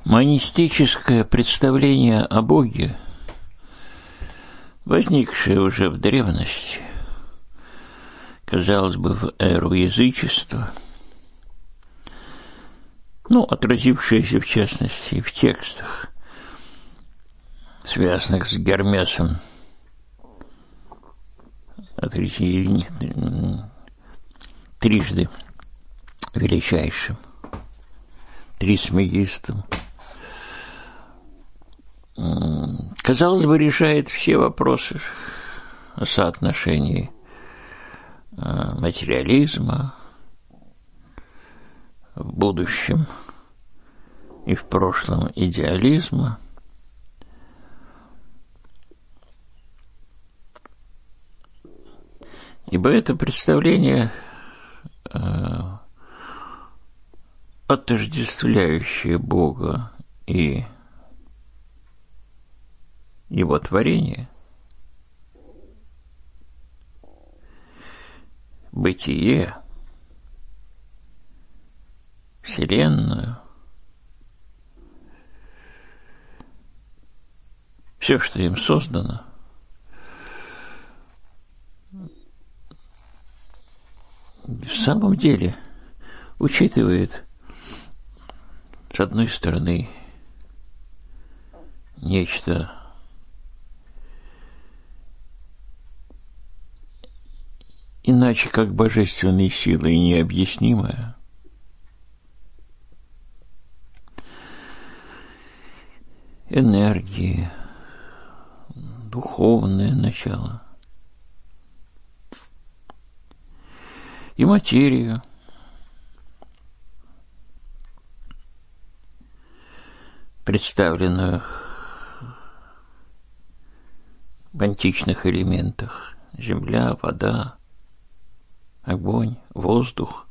Монистическое представление о Боге, возникшее уже в древности, казалось бы, в эру язычества, отразившееся в частности в текстах, связанных с Гермесом, трижды величайшим, Трисмегистом, казалось бы, решает все вопросы о соотношении материализма в будущем и в прошлом идеализма. Ибо это представление, отождествляющее Бога и Его творение, бытие, Вселенную, все, что им создано, в самом деле учитывает, с одной стороны, нечто иначе как божественные силы и необъяснимое, энергии, духовное начало и материю, представленную в античных элементах: земля, вода, огонь, воздух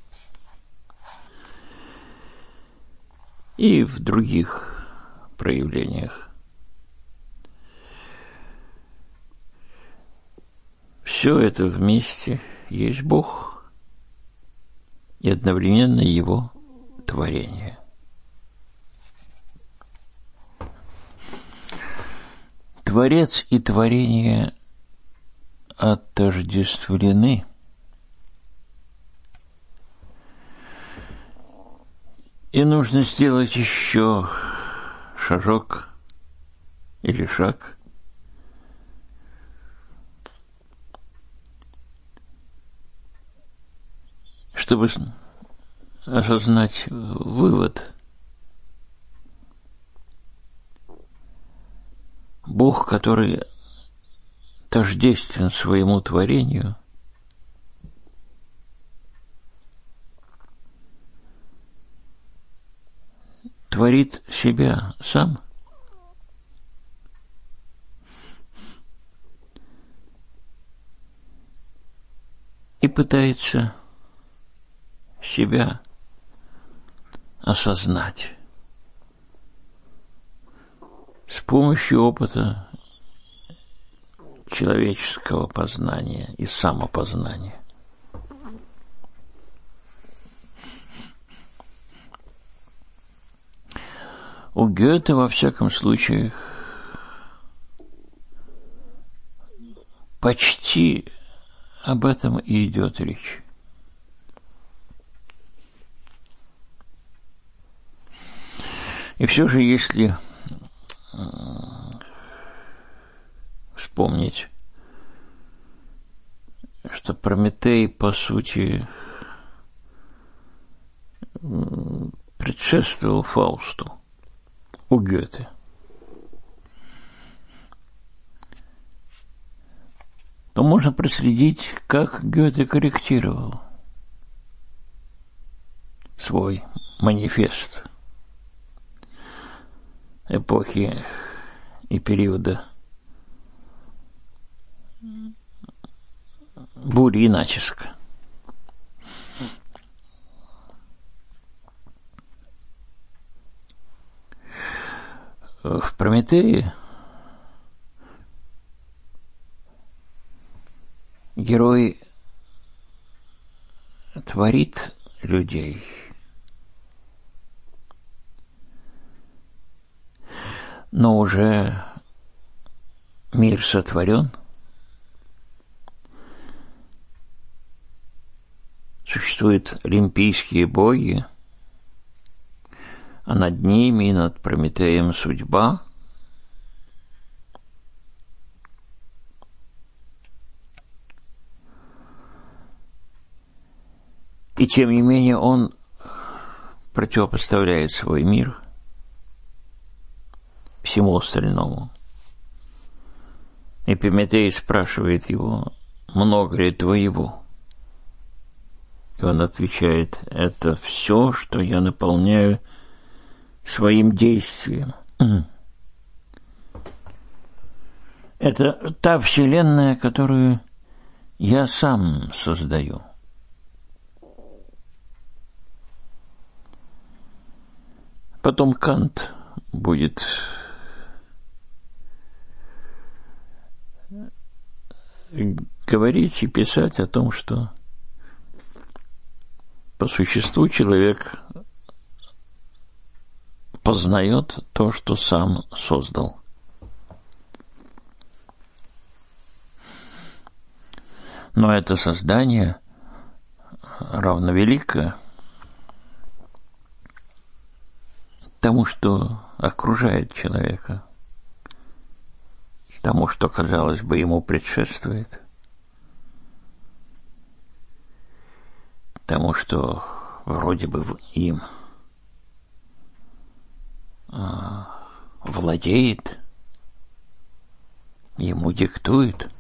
и в других проявлениях. Все это вместе есть Бог и одновременно Его творение. Творец и творение отождествлены. И нужно сделать еще шажок или шаг, чтобы осознать вывод. Бог, который тождествен своему творению, творит себя сам. И пытается себя осознать с помощью опыта человеческого познания и самопознания. У Гёте, во всяком случае, почти об этом и идет речь. И все же, если вспомнить, что Прометей, по сути, предшествовал Фаусту у Гёте, то можно проследить, как Гёте корректировал свой манифест эпохи и периода бури и натиска. В Прометее герой творит людей, Но уже мир сотворен, существуют олимпийские боги, а над ними и над Прометеем судьба. И тем не менее он противопоставляет свой мир всему остальному. И Прометей спрашивает его, много ли твоего? И он отвечает, это все, что я наполняю своим действием. Это та вселенная, которую я сам создаю. Потом Кант будет говорить и писать о том, что по существу человек познает то, что сам создал. Но это создание равновелико тому, что окружает человека, тому, что, казалось бы, ему предшествует, тому, что вроде бы им владеет, ему диктует.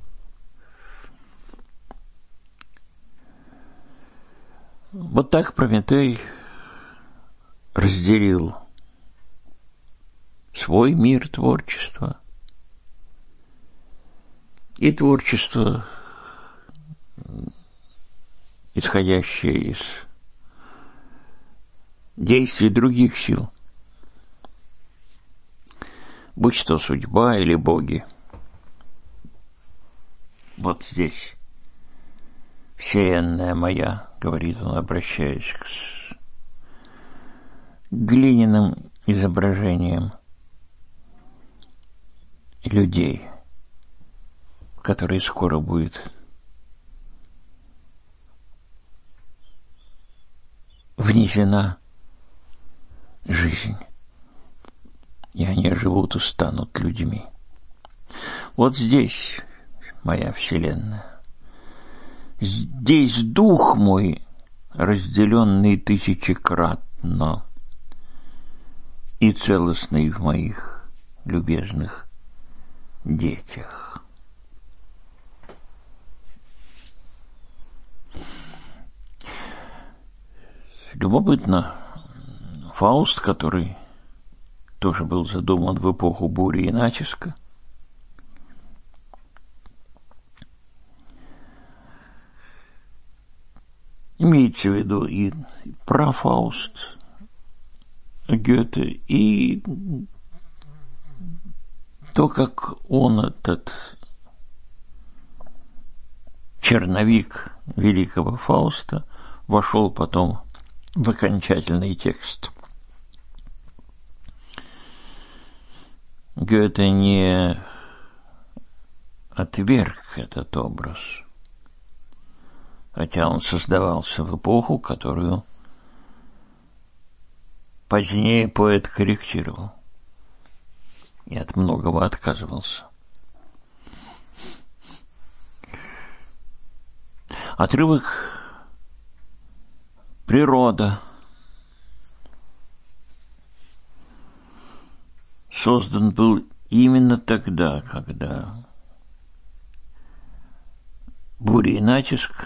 Вот так Прометей разделил свой мир творчества и творчество, исходящее из действий других сил, будь то судьба или боги. Вот здесь вселенная моя, говорит он, обращаясь к глиняным изображениям людей, которые скоро будет внесена жизнь, и они живут и станут людьми. Вот здесь моя вселенная. Здесь дух мой, разделенный тысячекратно и целостный в моих любезных детях. Любопытно, Фауст, который тоже был задуман в эпоху бури и натиска, имеется в виду и про Фауст Гёте, и то, как он, этот черновик великого Фауста, вошел потом в окончательный текст. Гёте не отверг этот образ, хотя он создавался в эпоху, которую позднее поэт корректировал и от многого отказывался. Отрывок «Природа» создан был именно тогда, когда буря и натиск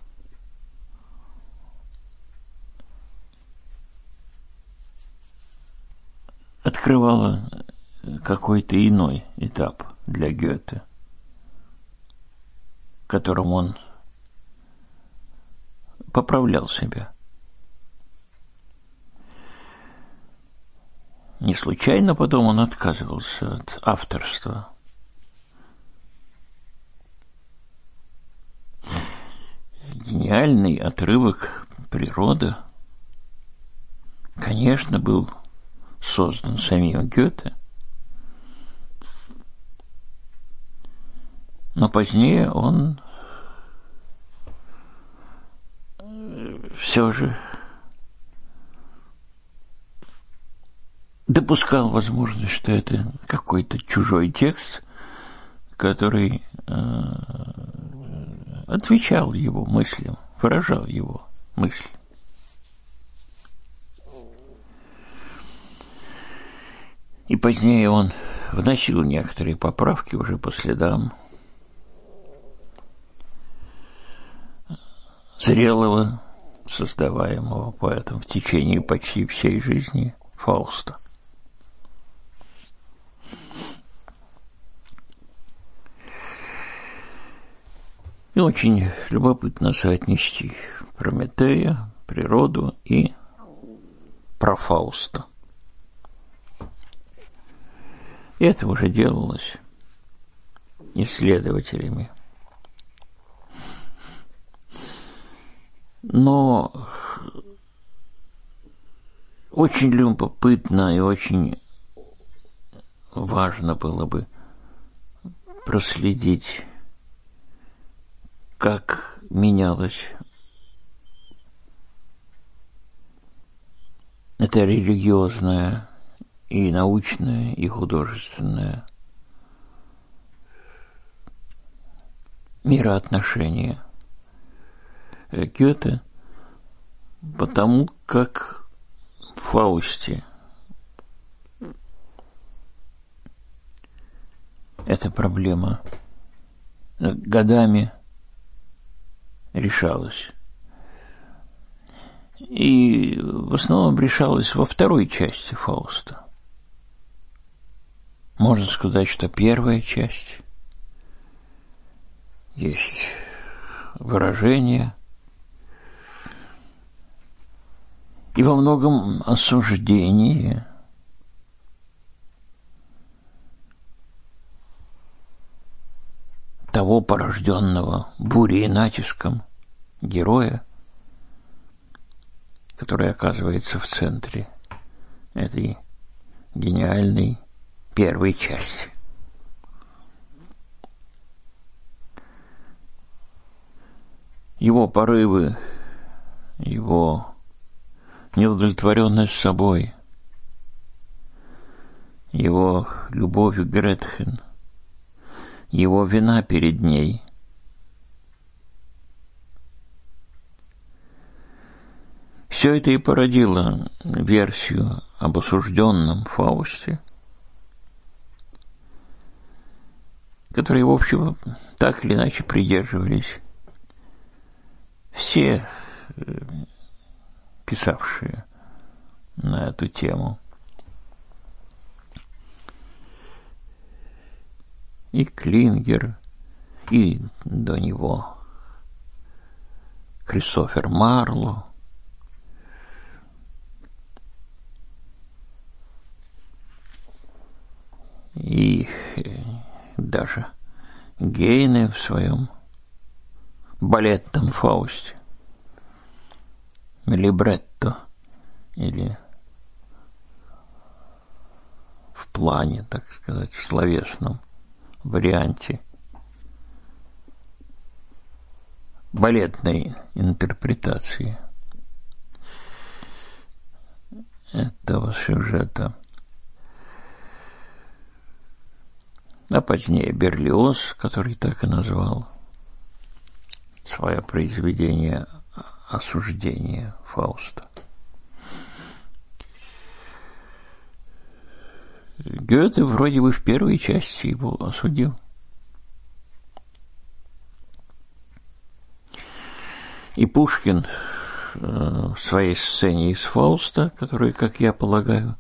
открывала какой-то иной этап для Гёте, в котором он поправлял себя. Не случайно потом он отказывался от авторства. Гениальный отрывок «Природа», конечно, был создан самим Гёте, Но позднее он все же допускал возможность, что это какой-то чужой текст, который отвечал его мыслям, выражал его мысли. И позднее он вносил некоторые поправки уже по следам зрелого, создаваемого поэтом в течение почти всей жизни Фауста. И очень любопытно соотнести Прометея, природу и про Фауста. И это уже делалось исследователями. Но очень любопытно и очень важно было бы проследить, как менялось это религиозное и научное, и художественное мироотношение Гёте, потому как в Фаусте эта проблема годами решалась. И в основном решалась во второй части Фауста. Можно сказать, что первая часть есть выражение и во многом осуждение того порожденного бурей и натиском героя, который оказывается в центре этой гениальной первой части. Его порывы, его неудовлетворенность собой, его любовь к Гретхен, его вина перед ней. Все это и породило версию об осужденном Фаусте, которой, в общем, так или иначе придерживались все писавшие на эту тему. И Клингер, и до него Кристофер Марло, и даже Гейне в своем балетном Фаусте, либретто, или в плане, так сказать, в словесном варианте балетной интерпретации этого сюжета. А позднее Берлиоз, который так и назвал свое произведение «Осуждение Фауста». Гёте вроде бы в первой части его осудил. И Пушкин в своей сцене из Фауста, которую, как я полагаю,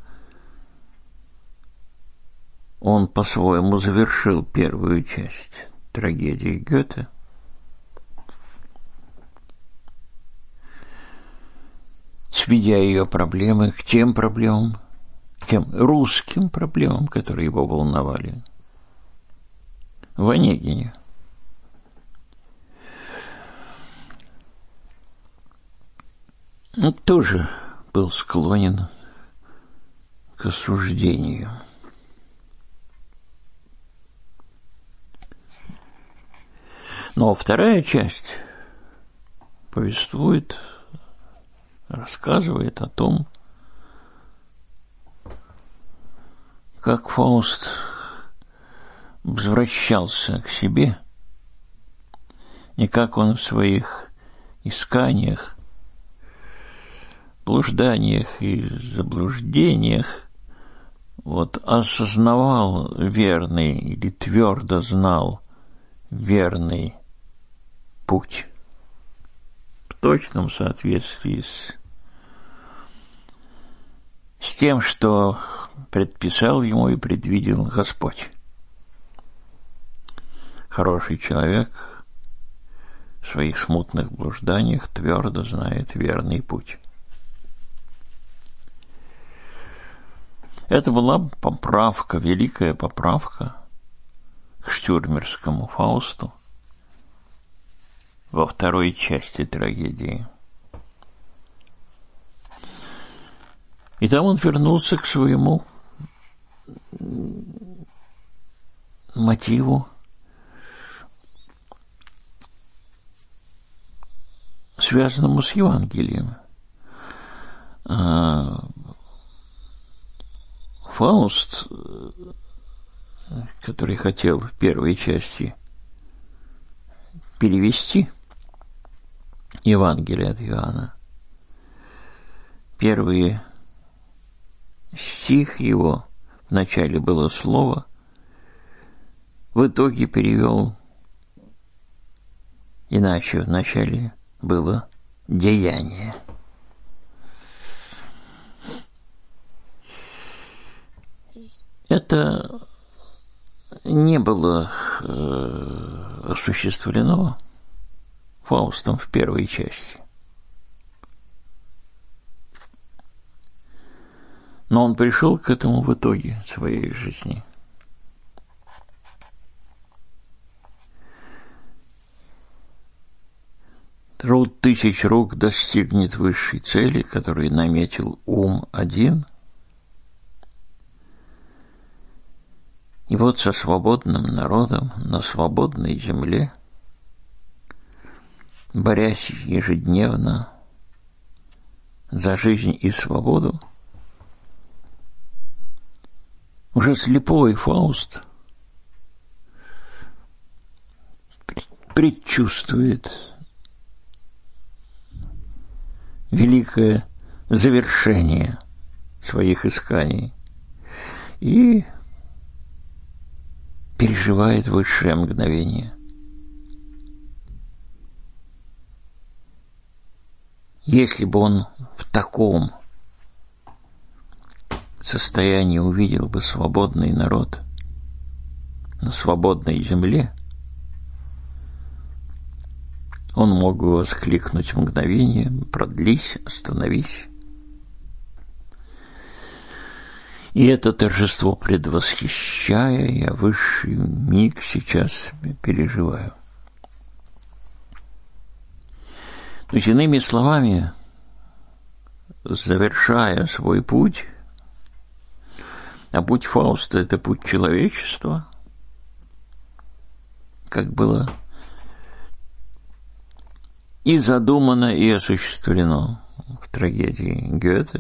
он по-своему завершил первую часть трагедии Гёте, сведя ее проблемы к тем проблемам, к тем русским проблемам, которые его волновали в Онегине. Он тоже был склонен к осуждению. Но вторая часть повествует, рассказывает о том, как Фауст возвращался к себе и как он в своих исканиях, блужданиях и заблуждениях осознавал верный или твердо знал верный путь в точном соответствии с тем, что предписал ему и предвидел Господь. Хороший человек в своих смутных блужданиях твердо знает верный путь. Это была поправка, великая поправка к штюрмерскому Фаусту во второй части трагедии. И там он вернулся к своему мотиву, связанному с Евангелием. Фауст, который хотел в первой части перевести Евангелие от Иоанна, первый стих его, вначале было слово, в итоге перевел иначе, вначале было деяние. Это не было осуществлено Фаустом в первой части. Но он пришел к этому в итоге своей жизни. Труд тысяч рук достигнет высшей цели, которую наметил ум один. И вот со свободным народом на свободной земле, борясь ежедневно за жизнь и свободу, уже слепой Фауст предчувствует великое завершение своих исканий и переживает высшее мгновение. Если бы он в таком состоянии увидел бы свободный народ на свободной земле, он мог бы воскликнуть мгновение: продлись, остановись. И это торжество предвосхищая, я высший миг сейчас переживаю. То есть, иными словами, завершая свой путь, а путь Фауста – это путь человечества, как было и задумано, и осуществлено в трагедии Гёте,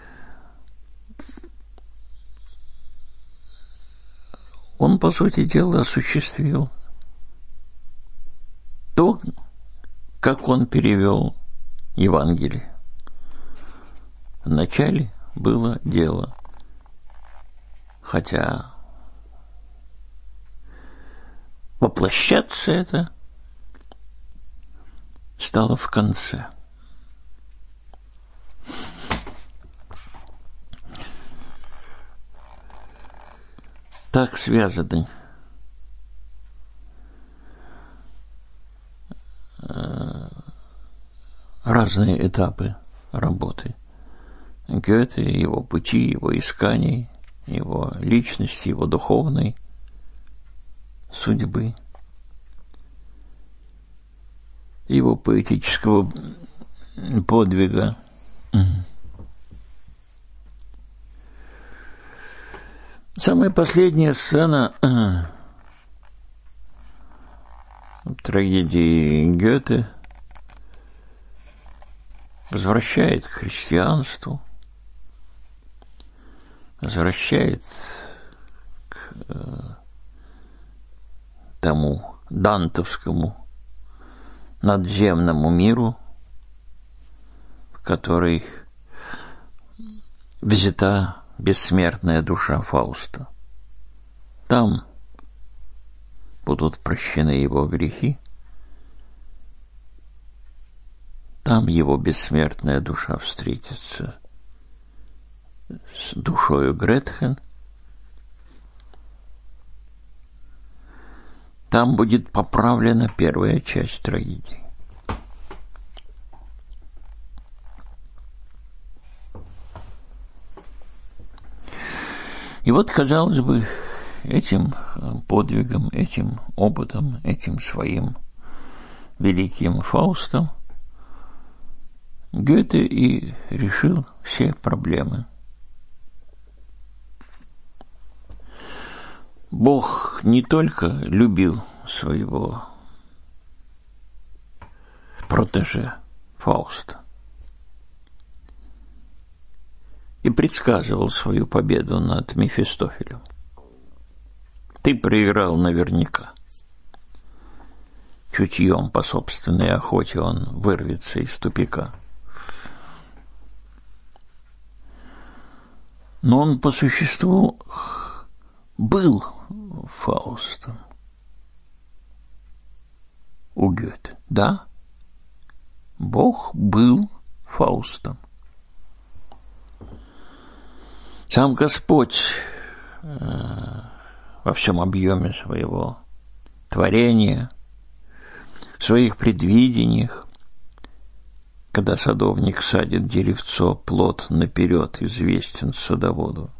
он, по сути дела, осуществил то, как он перевел Евангелие. Вначале было дело, хотя воплощаться это стало в конце. Так связаны разные этапы работы Гёте, его пути, его исканий, его личности, его духовной судьбы, его поэтического подвига. Самая последняя сцена трагедии Гёте возвращает к христианству, возвращает к тому дантовскому надземному миру, в который взята бессмертная душа Фауста. Там будут прощены его грехи, там его бессмертная душа встретится с душою Гретхен, там будет поправлена первая часть трагедии. И вот, казалось бы, этим подвигом, этим опытом, этим своим великим Фаустом Гёте и решил все проблемы. Бог не только любил своего протеже Фауста и предсказывал свою победу над Мефистофелем. Ты проиграл наверняка. Чутьем по собственной охоте он вырвется из тупика. Но он по существу был Фаустом у Гёте. Да, Бог был Фаустом. Сам Господь во всем объеме своего творения, в своих предвидениях, когда садовник садит деревцо, плод наперед известен садоводу.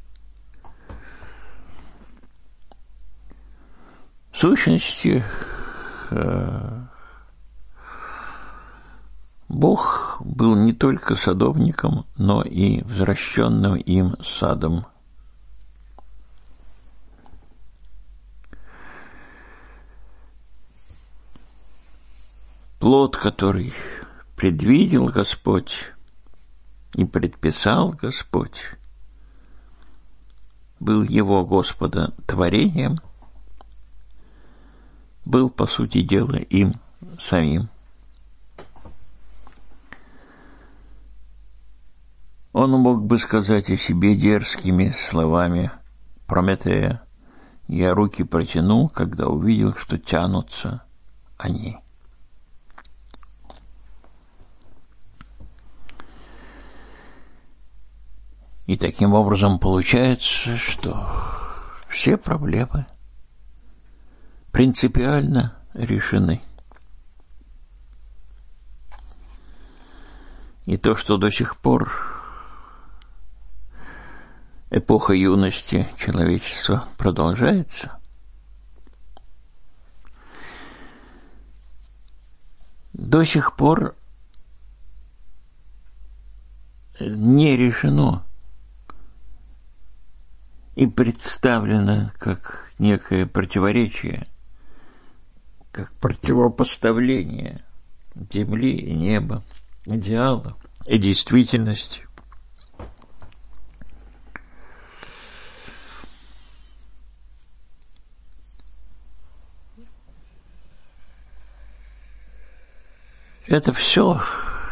В сущности, Бог был не только садовником, но и взращенным им садом. Плод, который предвидел Господь и предписал Господь, был его Господа творением, был, по сути дела, им самим. Он мог бы сказать о себе дерзкими словами Прометея: «Я руки протянул, когда увидел, что тянутся они». И таким образом получается, что все проблемы принципиально решены. И то, что до сих пор эпоха юности человечества продолжается, до сих пор не решено и представлено как некое противоречие, как противопоставление земли и неба, идеала и действительности. Это все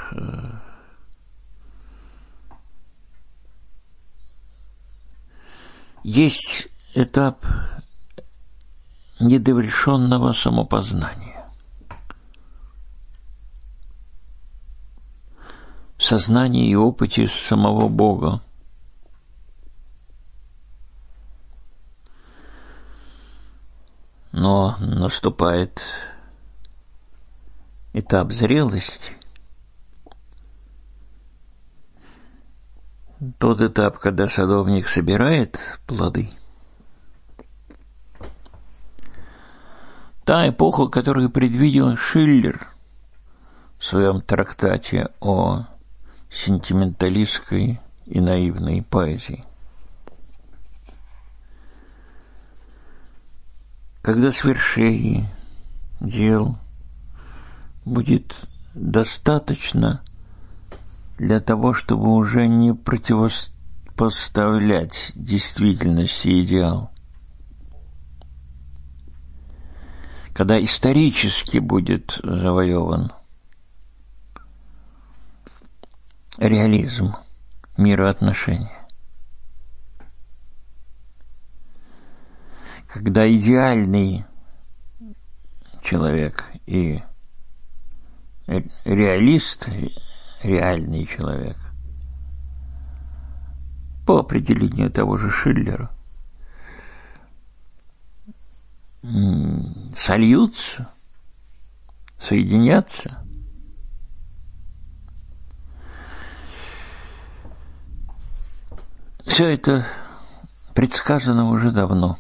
есть этап недовершенного самопознания. В сознании и опыте самого Бога. Но наступает этап зрелости, тот этап, когда садовник собирает плоды, та эпоха, которую предвидел Шиллер в своем трактате о сентименталистской и наивной поэзии. Когда свершение дел будет достаточно для того, чтобы уже не противопоставлять действительности и идеал. Когда исторически будет завоеван реализм мироотношений, когда идеальный человек и реалист, реальный человек, по определению того же Шиллера, сольются, соединятся, все это предсказано уже давно.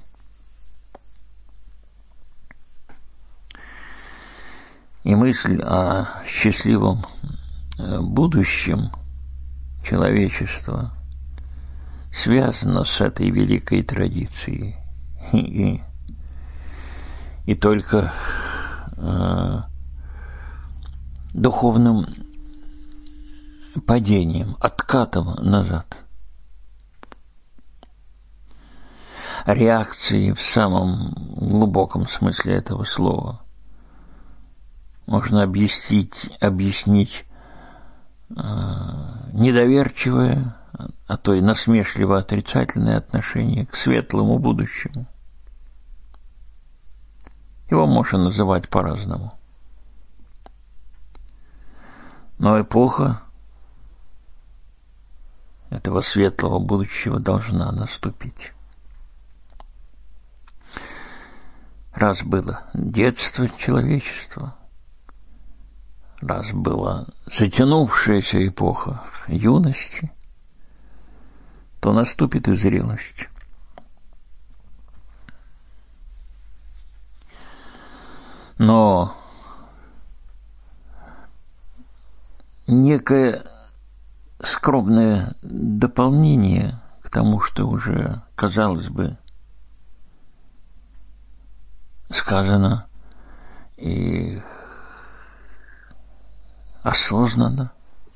И мысль о счастливом будущем человечества связана с этой великой традицией. И только духовным падением, откатом назад, реакцией в самом глубоком смысле этого слова можно объяснить недоверчивое, а то и насмешливо отрицательное отношение к светлому будущему. Его можно называть по-разному. Но эпоха этого светлого будущего должна наступить. Раз было детство человечества, раз была затянувшаяся эпоха юности, то наступит и зрелость. Но некое скромное дополнение к тому, что уже, казалось бы, сказано и осознанно.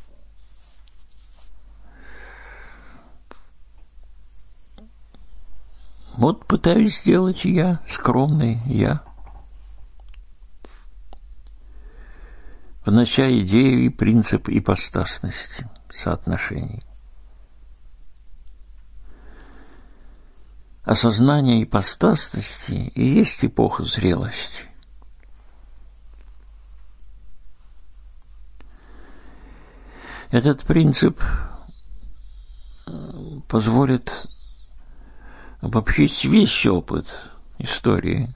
Вот пытаюсь сделать я, скромный я, внося идею и принцип ипостасности, соотношений. Осознание ипостасности и есть эпоха зрелости. Этот принцип позволит обобщить весь опыт истории.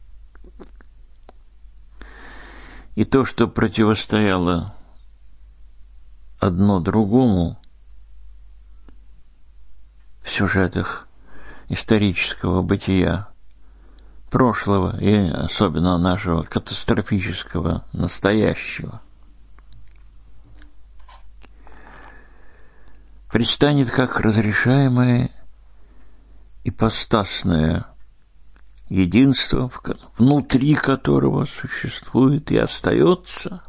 И то, что противостояло одно другому в сюжетах исторического бытия прошлого и особенно нашего катастрофического настоящего, предстанет как разрешаемое ипостасное единство, внутри которого существует и остается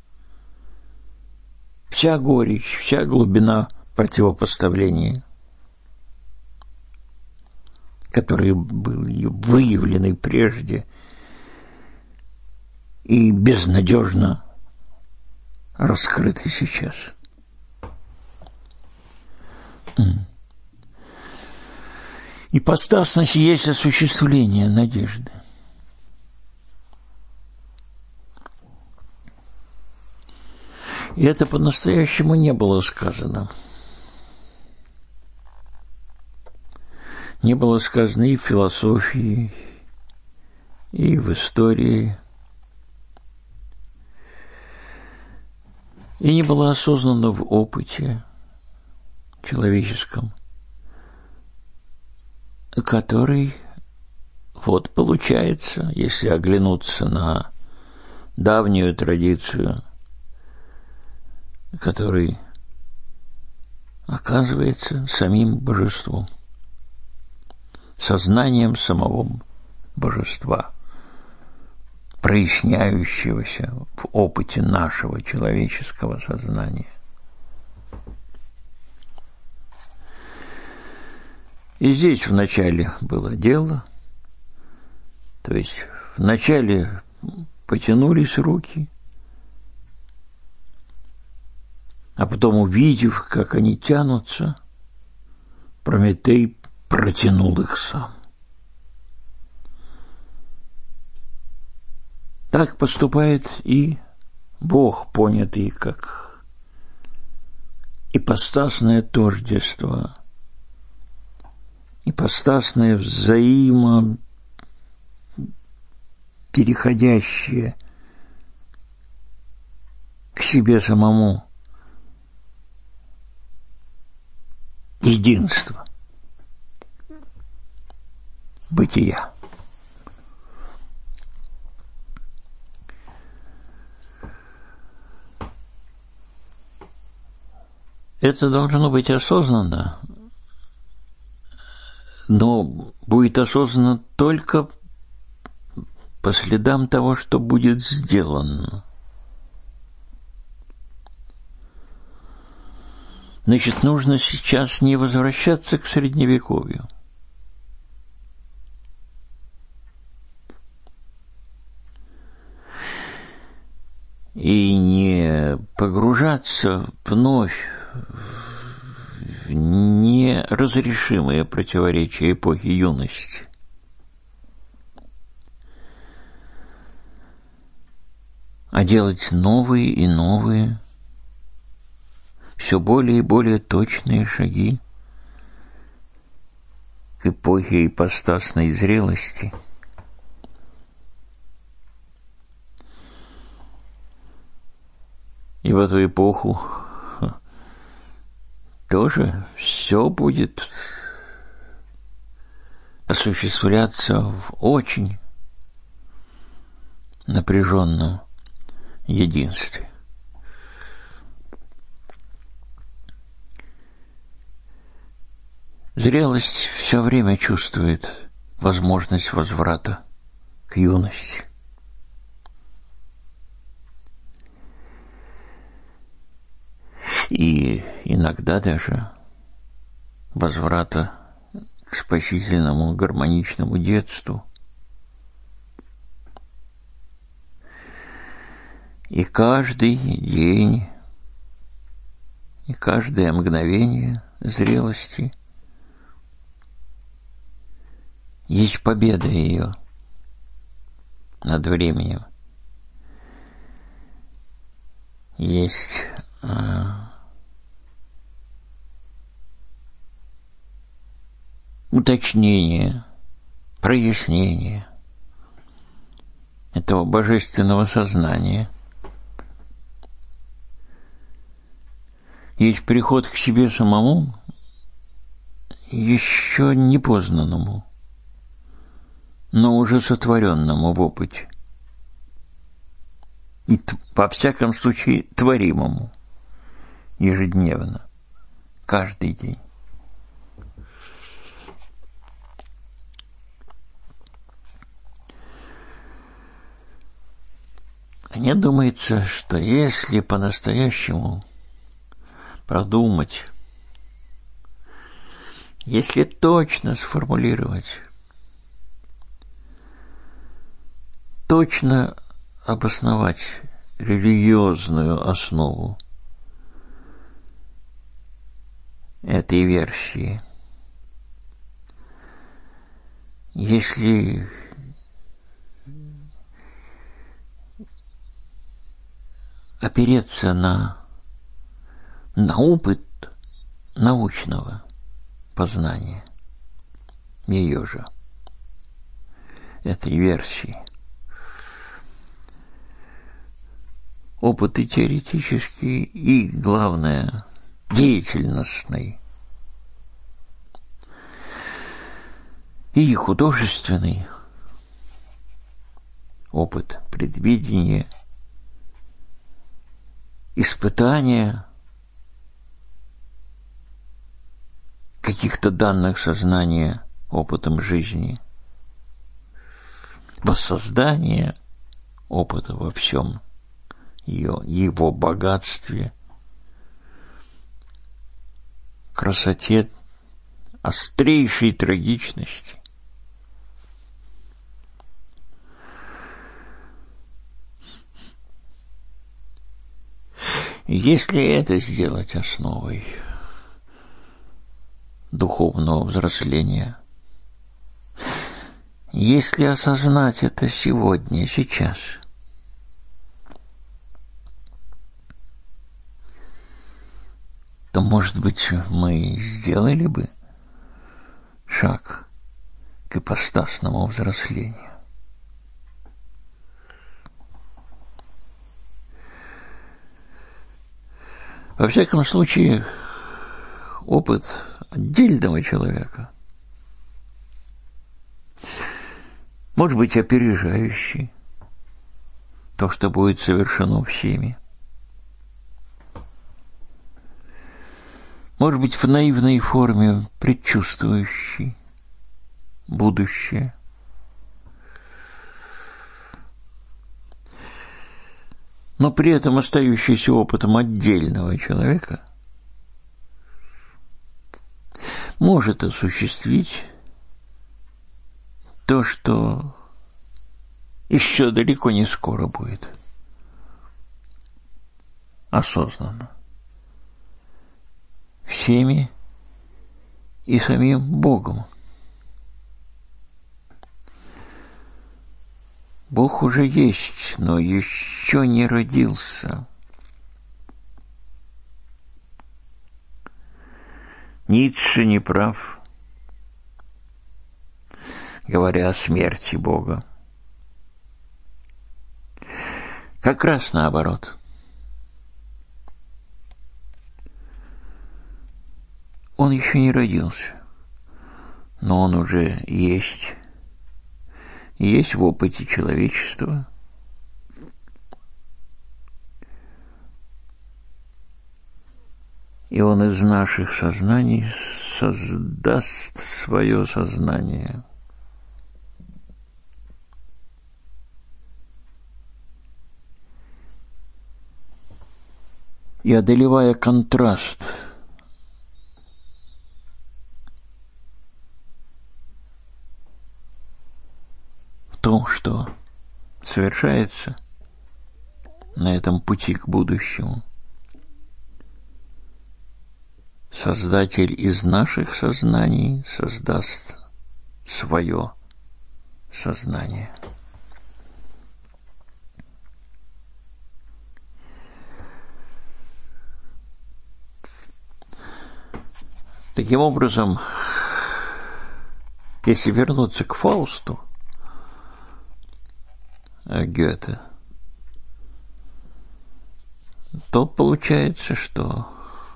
вся горечь, вся глубина противопоставления, которые были выявлены прежде и безнадежно раскрыты сейчас. Ипостасность есть осуществление надежды. И это по-настоящему не было сказано. Не было сказано и в философии, и в истории. И не было осознанно в опыте человеческом, который, вот получается, если оглянуться на давнюю традицию, который оказывается самим божеством, сознанием самого божества, проясняющегося в опыте нашего человеческого сознания. И здесь вначале было дело, то есть вначале потянулись руки, а потом, увидев, как они тянутся, Прометей протянул их сам. Так поступает и Бог, понятый как ипостасное тождество, ипостасное взаимопереходящее к себе самому единство бытия. Это должно быть осознанно, но будет осознанно только по следам того, что будет сделано. Значит, нужно сейчас не возвращаться к Средневековью. И не погружаться вновь в неразрешимые противоречия эпохи юности. А делать новые и новые, все более и более точные шаги к эпохе ипостасной зрелости. И в эту эпоху тоже все будет осуществляться в очень напряженном единстве. Зрелость все время чувствует возможность возврата к юности. И иногда даже возврата к спасительному гармоничному детству. И каждый день, и каждое мгновение зрелости есть победа ее над временем. Есть уточнение, прояснение этого божественного сознания. Есть приход к себе самому, еще непознанному, но уже сотворенному в опыте. И, во всяком случае, творимому ежедневно, каждый день. Мне думается, что если по-настоящему продумать, если точно сформулировать, точно обосновать религиозную основу этой версии, если опереться на опыт научного познания ее же, этой версии. Опыт и теоретический, и, главное, деятельностный, и художественный опыт предвидения, испытания каких-то данных сознания опытом жизни, воссоздание опыта во всем его богатстве, красоте, острейшей трагичности. Если это сделать основой духовного взросления, если осознать это сегодня, сейчас, то, может быть, мы сделали бы шаг к ипостасному взрослению. Во всяком случае, опыт отдельного человека может быть опережающий то, что будет совершено всеми. Может быть, в наивной форме предчувствующий будущее. Но при этом остающийся опытом отдельного человека может осуществить то, что еще далеко не скоро будет осознанно всеми и самим Богом. Бог уже есть, но еще не родился. Ницше не прав, говоря о смерти Бога. Как раз наоборот. Он еще не родился, но он уже есть. Есть в опыте человечества. И он из наших сознаний создаст свое сознание. И одолевая контраст в том, что совершается на этом пути к будущему, Создатель из наших сознаний создаст свое сознание. Таким образом, если вернуться к Фаусту Гёте, то получается, что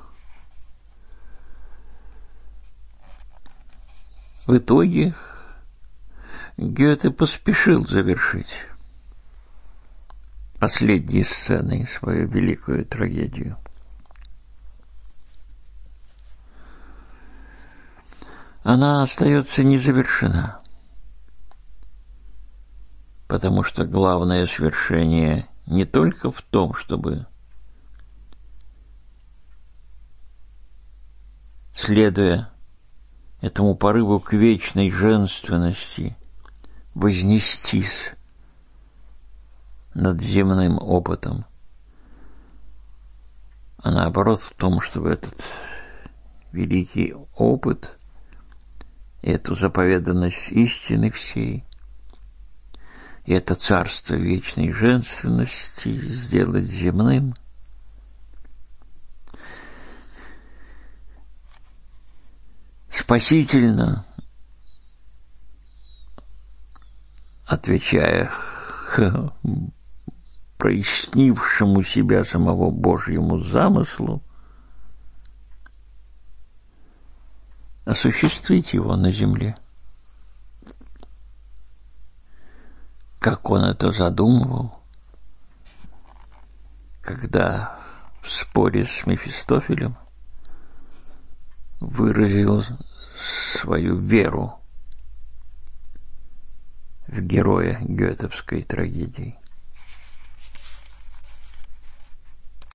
в итоге Гёте поспешил завершить последней сценой свою великую трагедию. Она остается не завершена, потому что главное свершение не только в том, чтобы, следуя этому порыву к вечной женственности, вознестись над земным опытом, а наоборот в том, чтобы этот великий опыт, эту заповеданность истины всей, и это царство вечной женственности сделать земным, спасительно, отвечая прояснившему себя самого Божьему замыслу, осуществить его на земле, как он это задумывал, когда в споре с Мефистофелем выразил свою веру в героя гётовской трагедии.